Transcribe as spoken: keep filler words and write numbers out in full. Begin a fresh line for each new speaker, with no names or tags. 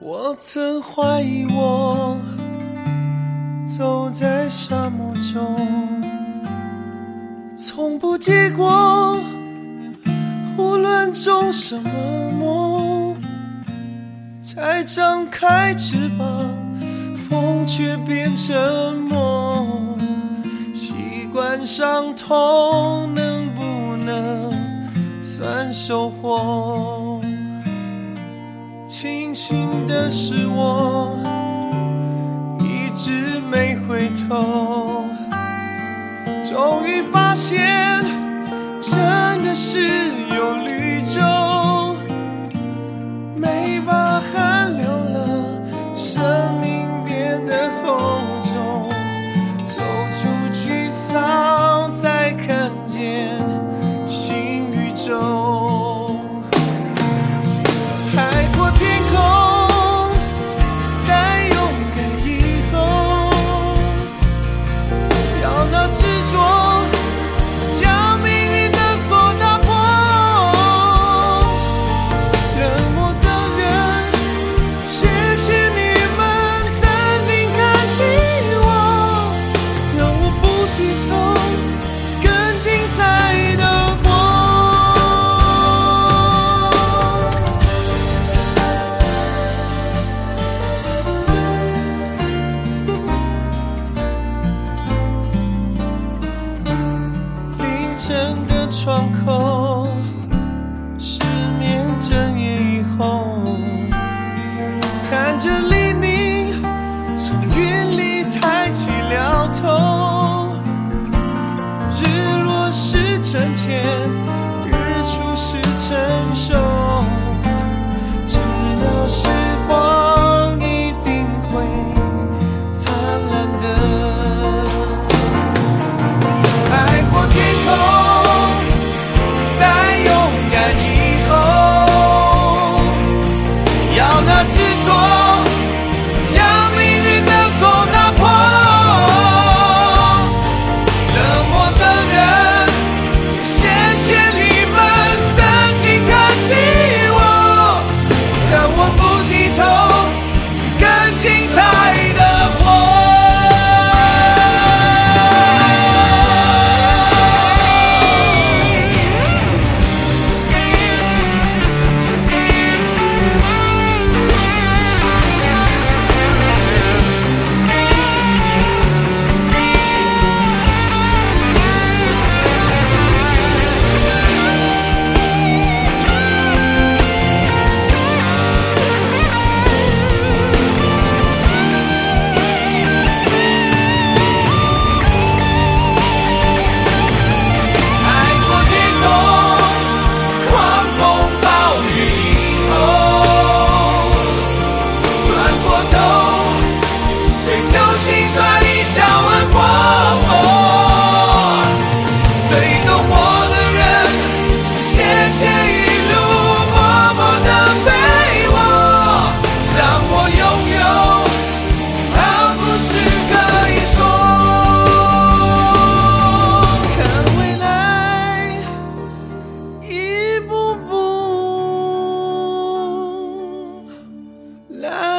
我曾怀疑我走在沙漠中，从不结果，无论种什么梦，才张开翅膀，风却变沉默。习惯伤痛，能不能算收获？庆幸的是我一直没回头，终于发现真的是有绿洲，没把汗流了，生命变得厚重，走出沮丧，才看见新宇宙。海阔天空，再勇敢以后，要那执着将命运的锁打破。冷漠的人，谢谢你们曾经看起我，让我不低头，更精彩的活。凌晨的窗口，失眠整夜以后，看着黎明从云里抬起了头，日落是沉潜，日出是成熟，知道时光一定会灿烂的。海阔天空，再勇敢以后，要那执着将命运的锁打破。冷漠的人，谢谢你们曾经看起我，让我不低头，更精彩的活。海阔天空，狂风暴雨以后，转过头，对旧心酸一笑而过。最懂我的人，谢谢一路默默的陪我，让我拥有好故事可以说。看未来一步步来